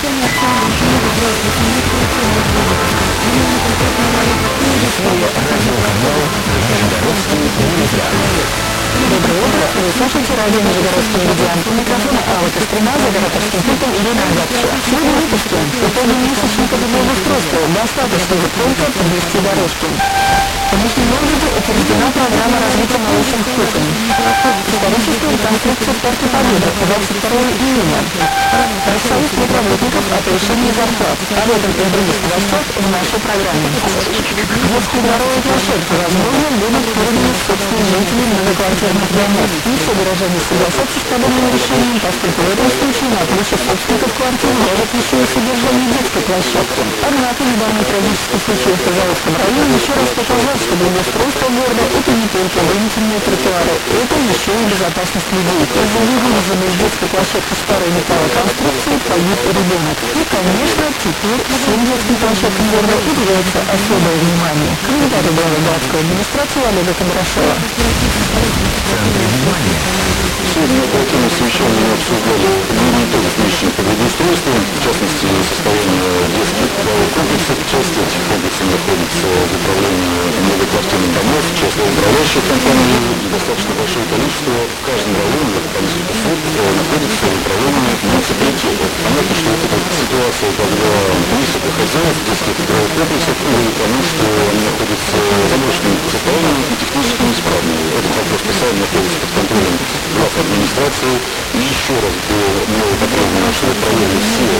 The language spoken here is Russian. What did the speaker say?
Доброе утро. Вы слушаете радио «Нижегородская медиан». У микрофона Алла Кострома, за операторским пультом Ирина Агапчева. Сегодня в выпуске. Итоги месячника благоустройства. Достаточно ли только подвести дорожки? В Нижнем Новгороде утверждена программа развития научных кухонь. Историческая реконструкция в Парке Победы 22 июня. Профсоюз медработников от повышения зарплат. Об этом и других новостях в нашей программе. Детские дворовые площадки, возможно, будут переданы в собственность жителей многоквартирных домов. Не все горожане согласятся с подобным решением, поскольку в этом случае на плечи собственников квартир лежит еще и содержание детской площадки. Однако недавний трагический случай в Казаловском районе еще раз показал, что благоустройство города – это не только вынесенные тротуары, это еще и безопасность людей. Из-за вывозенной из детской площадки старой металлоконструкции погиб ребенок. И, конечно, теперь всем детским площадкам города уделяется особое внимание. Комментарий главы городской администрации Олега Кондрашова. Сегодня по этому совещанию мы обсуждали итоги месячника благоустройства, в частности, состояние детских дворовых комплексов. Часть этих комплексов находится в управлении многоквартирных домов, часть управляющих компаний, достаточно большое количество. В каждом районе, по несколько сот, находится в управлении муниципалитета. Понятно, что вот эта ситуация, когда несколько хозяев детских дворовых комплексов, потому что они находятся в заброшенном состоянии и технически неисправны. Этот вопрос постоянно находится под контролем глав администрации. И еще раз было потребовано, чтобы проверили все